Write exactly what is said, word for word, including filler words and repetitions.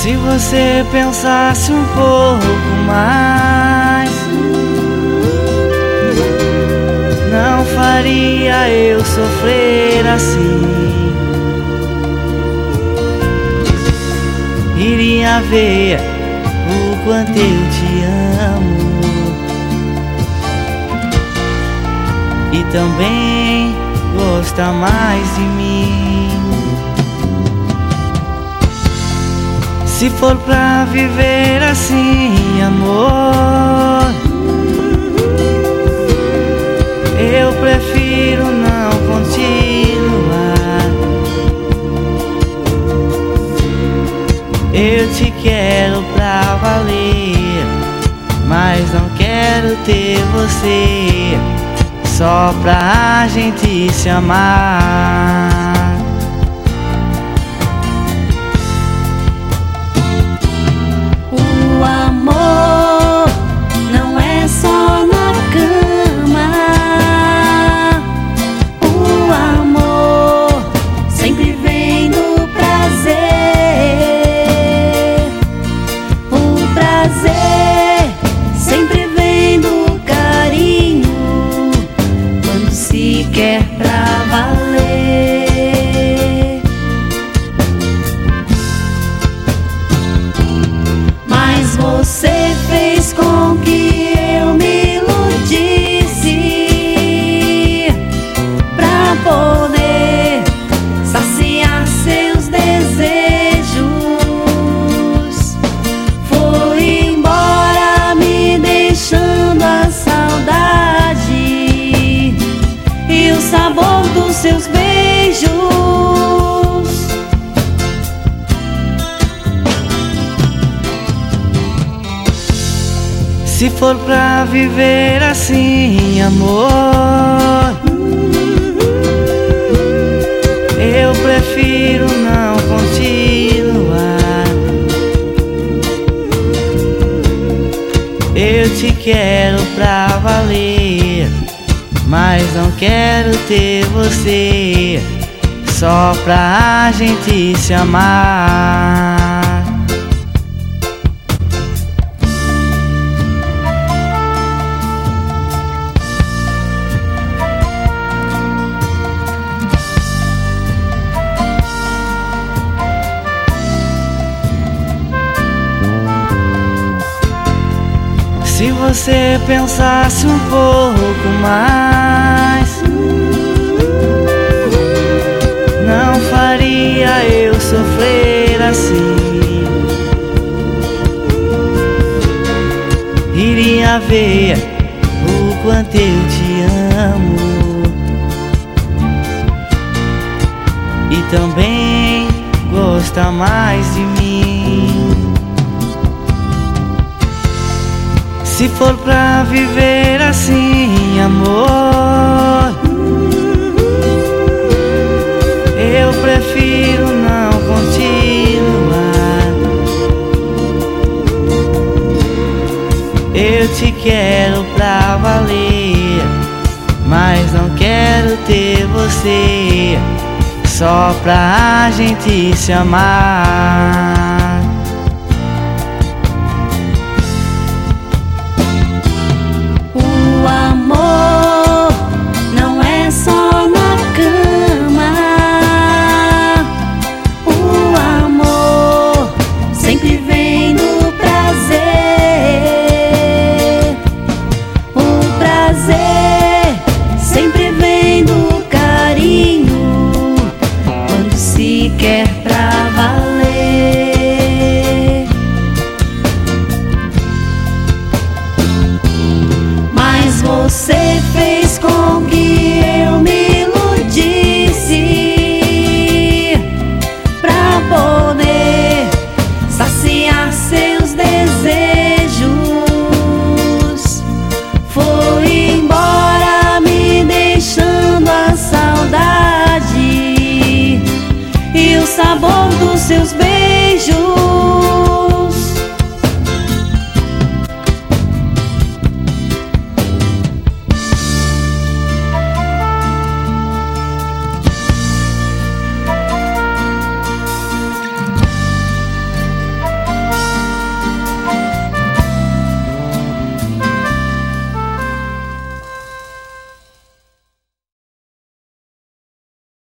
Se você pensasse um pouco mais, não faria eu sofrer assim. Iria ver o quanto eu te amo e também gosta mais de mim. Se for pra viver assim, amor, eu prefiro não continuar. Eu te quero pra valer, mas não quero ter você só pra gente se amar. O amor não é só na cama. O amor sempre vem do prazer. O prazer sempre vem do carinho, quando se quer pra valer. Mas você fez com que eu me iludisse pra poder saciar seus desejos. Foi embora me deixando a saudade e o sabor dos seus beijos. Se for pra viver assim, amor, eu prefiro não continuar. Eu te quero pra valer, mas não quero ter você só pra gente se amar. Se você pensasse um pouco mais, não faria eu sofrer assim. Iria ver o quanto eu te amo e também gosta mais de mim. Se for pra viver assim, amor, eu prefiro não continuar. Eu te quero pra valer, mas não quero ter você só pra gente se amar. O amor não é só na cama. O amor sempre vem do prazer. O prazer sempre vem do carinho, quando se quer pra valer. Mas você fez com que eu me iludisse pra poder saciar seus desejos. Foi embora me deixando a saudade e o sabor dos seus beijos.